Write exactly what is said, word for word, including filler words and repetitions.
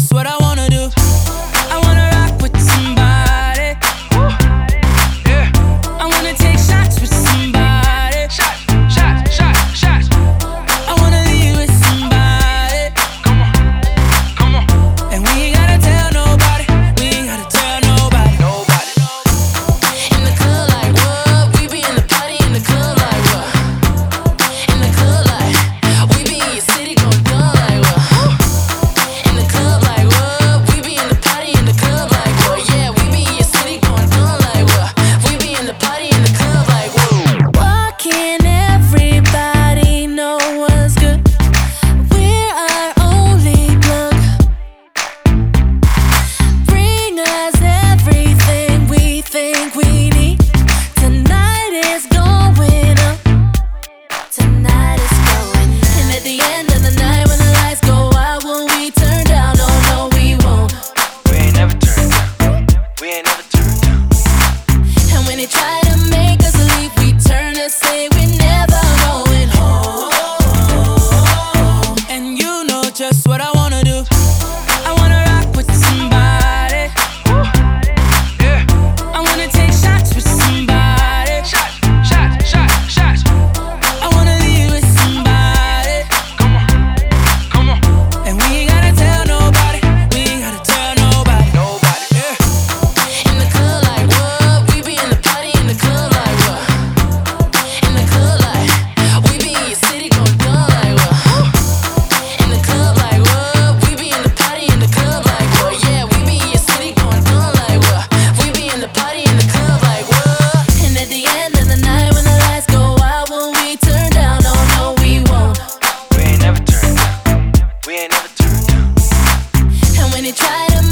just what I wanna do. I wanna rock with somebody. Yeah. I wanna take shots with somebody. Shot, shot, shot, shot. I wanna leave with somebody. Come on, come on. And we ain't gotta tell nobody. We ain't gotta tell nobody. Nobody. In the club like what? We be in the party in the club like what? In the club like we be in your city gon' dumb like what? In the club like what? We be in the party in the club like what? Yeah, we be in your city gon' dumb like what? We be in the party in the club like what? Why can't everybody know what's good? We're our only plug. Bring us everything we think we need. Tonight is going up. Tonight is going up. And at the end of the night when the lights go out, will we turn down? Oh no, we won't. We ain't never turned down. We ain't never turned down. And when they try to make us leave, we turn and say we're never going home. And you know just what I wanna do. I wanna rock with somebody. Yeah. I wanna take shots with somebody. Shot, shot, shot, shot. I wanna leave with somebody. Come on, come on. And we ain't gotta tell nobody. We ain't gotta tell nobody. Nobody. Yeah. In the club like what? We be in the party in the club like what? In the club like we be in your city gon' dumb like what? In the club like what? We be in the party in the club like what? Yeah, we be in your city gon' dumb like what? We be in the party in the club like what? And at the end of the night when the lights go out, will we turn down? Oh no, we won't. We ain't never turned down. We ain't never turned down. And when they try to